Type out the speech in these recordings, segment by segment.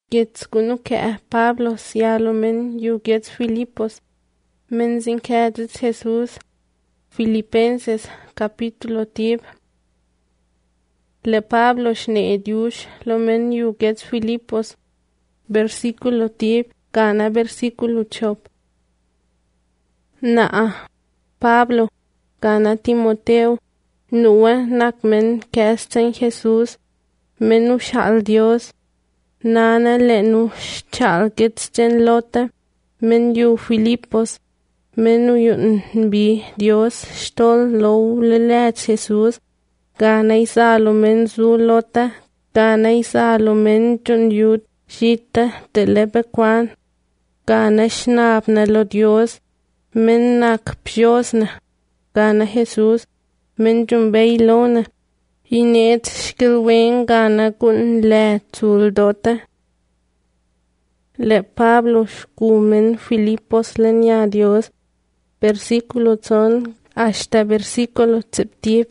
Gets kunu ke Pablo sialo men yu gets Filipos. Men sin kedit Jesús. Filipenses capítulo 10. Le Pablo shne ediush lo men yu gets Filipos. Versículo 10 gana versículo 8. Naa Pablo gana Timoteo. Nuwa nakmen kesten Jesús. Menu shal Dios. Nana lenu shal getsten lota. Men yu Filipos. Menu yun bi Dios stol lo lelet Jesús. Gana isalo men zu lota. Gana isalo men jun yud shita telebe kwan. Gana shnab na lo Dios. Men nak pjosna. Gana Jesús. Men jun beilona. Inet shkilwen gana kun le tuldota. Le Pablo shkumen Filipos lenya Dios. Versículo son hasta versículo 10.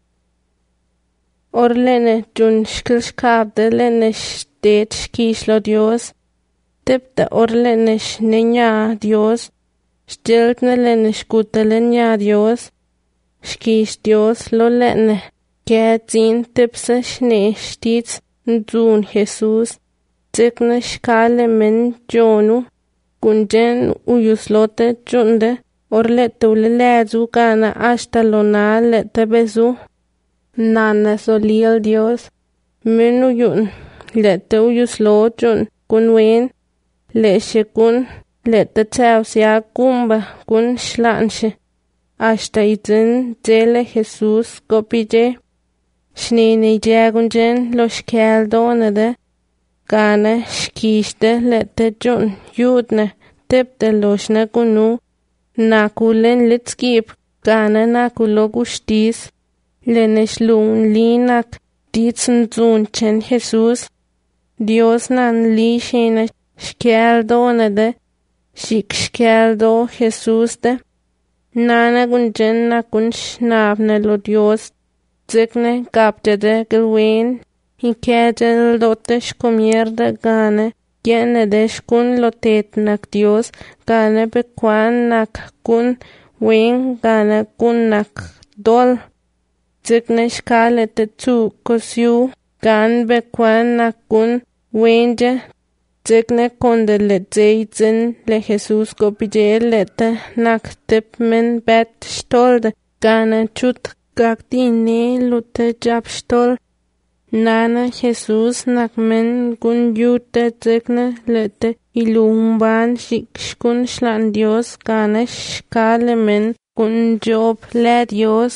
Orlene jun shkilshkabde lene shtet shkishlo Dios. Tepta orlene shnenya Dios. Stiltne lene shkuta lenya Dios. Shkish Dios lo lene. Ketzin tipsa shne shtits nzun Jesús. Tikna shkale men jonu. Kunjen uyuslote junde. Orlete ulelezu gana hasta lona lete bezu. Nana solil Dios. Menu yun. Lete uyuslo jun. Kun wen. Leshe kun. Lete tausia kumba. Kun shlanshe. Hasta itin tele Jesús kopije. Shnene jagunjen lo shkeldonede. Gana shkishte lete jun yudne. Tepte loshna kunu. Nakulen litskip. Gana nakulo gustis. Leneshlun linak. Ditsen zun chen Jesús. Dios nan li shene shkeldonede. Shik shkeldo Jesús de. Nana gunjen nakun shnabne lo Dios. Zikne kapjede gilwen. Hinkejel lote shkomierde gane. Gene de shkun lotet nak Dios. Gane bekwan nak kun wen gane kun nak dol. Zikne shkale te tu kosyu. Gan bekwan nak kun wenje. Zikne konde le zeitzen le Jesús kopije lete nak tip men bet stolde. Gane chut gagdine lute jab stol. Nana Jesús nak men gun yute zikne lete ilumban shikshkun shlan Dios. Gane shkale men gun job le Dios.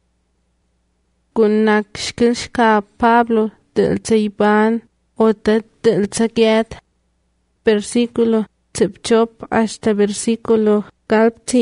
Gun nak shkilshka Pablo del Teiban ote del Tzaget. Versículo tipchop hasta versículo galpti.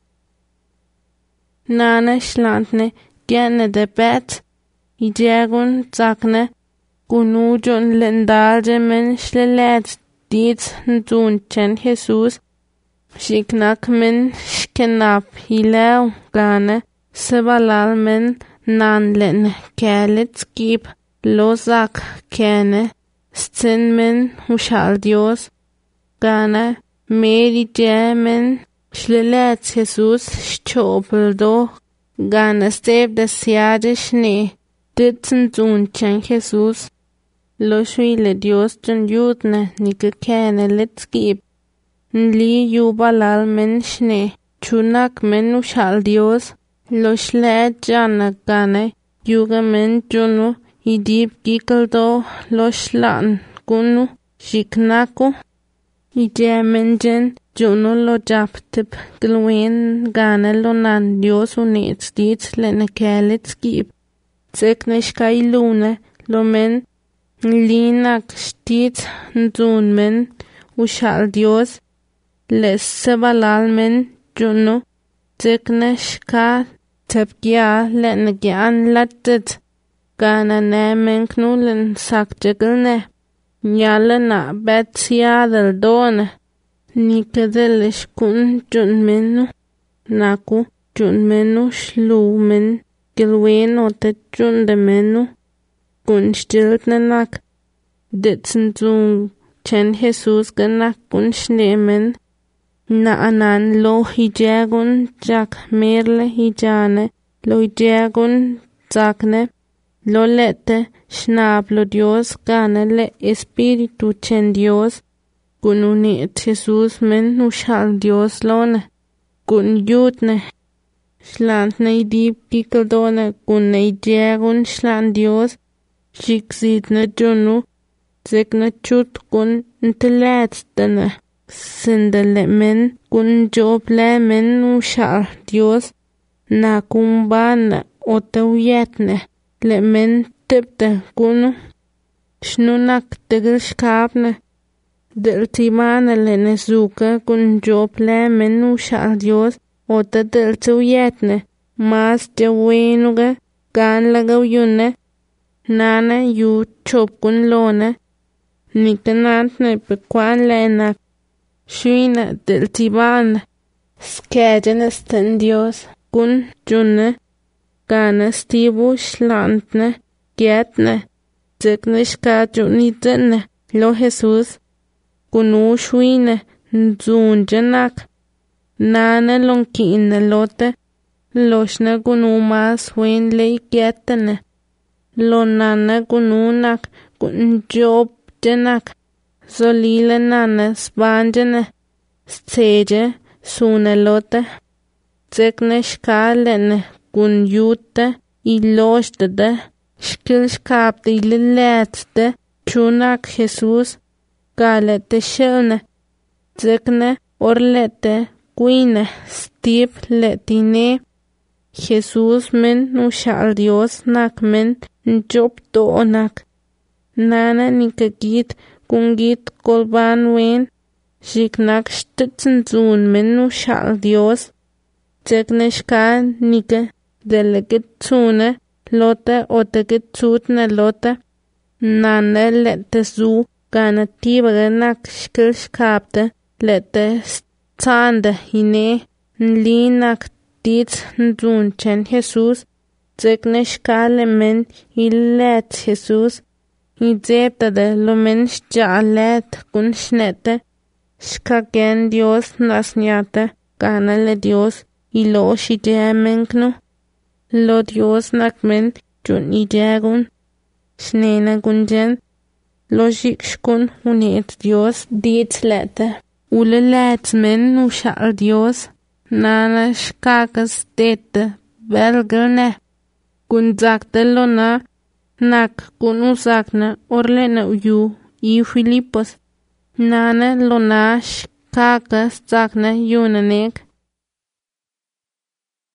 Nana shlantne gene de bet. Ijagun zakne. Gunujon lendalje men shlelet. Dit nzun chen Jesús. Shiknak men shkenap hilew gane. Sebalal men nan len kelet skip. Lozak kene. Stin men hushal Dios. Gana meri jemen. Shlelet Jesús shchopeldo. Gana steb de siade shne. Ditsen zun chen Jesús. Lo shuile Dios jun yudne nike kene let skip. Nli yubalal men shne. Chunak men ushal Dios. Lo shled jana gane. Yuga men junu. Idib gikeldo lo shlan gunu. Shiknaku. Ije menjen junu lo japtip gilwen gane lo nan Dios unets dit lene kelet skip. Zekne shkai lune lo men linak shtit nzun men ushal Dios. Les sebalal men junu. Zekne shka tepgia lene gian latet. Gana ne menknulen sakjegelne. Nyale na bet siadel done. Nikedelish kun jun menu. Naku jun menu shlu men. Gilwen ote jun de menu. Kun stiltne nak. Ditsen zun chen Jesús ganak kun shnemen, na anan lo hijagun jak merle hijane, lo hijagun zakne, lo lete shnablo Dios gana le espíritu chen Dios, kun unit Jesús men ushal Dios lone, kun yutne, shlant na idib kikaldone kun na hijagun shlant Dios, shikzit na junu, zek na chut kun ntelet dana, sindale men kun job le men ushal Dios, na kumbana otawiyetne, le men tibte kunu, shnunak tegel shkabne, del timana le nezuka kun job le men ushal Dios, ota del tawiyetne, mas jawenuga, gan lagaw yunne, nana yu chop kun lone, nikanant ne pekwan lenak, shuina del timana, skejen esten Dios, kun junne, gana stibu shlantne, gietne, zekne shka junitene, lo Jesús, kunu shuine, nzunjanak, nana lonkine lote, loshna kunu mas wen le gietene, lo nana kunu nak, kun job janak, zolile nana spanjene, stseje, sune lote, zekne shka lene, kun yute, iloshtede, shkil shkapte ililetste, chunak Jesús, galete shilne, zekne orlete, quine, stip letine, Jesús men ushal Dios nak men njob doonak, nana nikagit kungit kolban wen, shiknak shtitzen zun men ushal Dios, zekne shka nika, delegit zune, lote otegit zutne lote, nana lete zu, gana tibaga nak shkil shkapte, lete tsande hine, nli nak ditz nzun chen Jesús, zekne shkale men ilet Jesús, idzeptade lo men shjalet kun shnete, shkagen Dios nasnyate, gana le Dios, ilo shijemenkno, lo Dios nak men jun ijagun, shnena gunjen, lo shikshkun unet Dios ditz lete, ule let men ushal Dios, nana shkakas tete, belgelne, kun zakte lo na, nak kun uzakna orlena uyu, i Filipos, nana lo na shkakas zakna yunanek,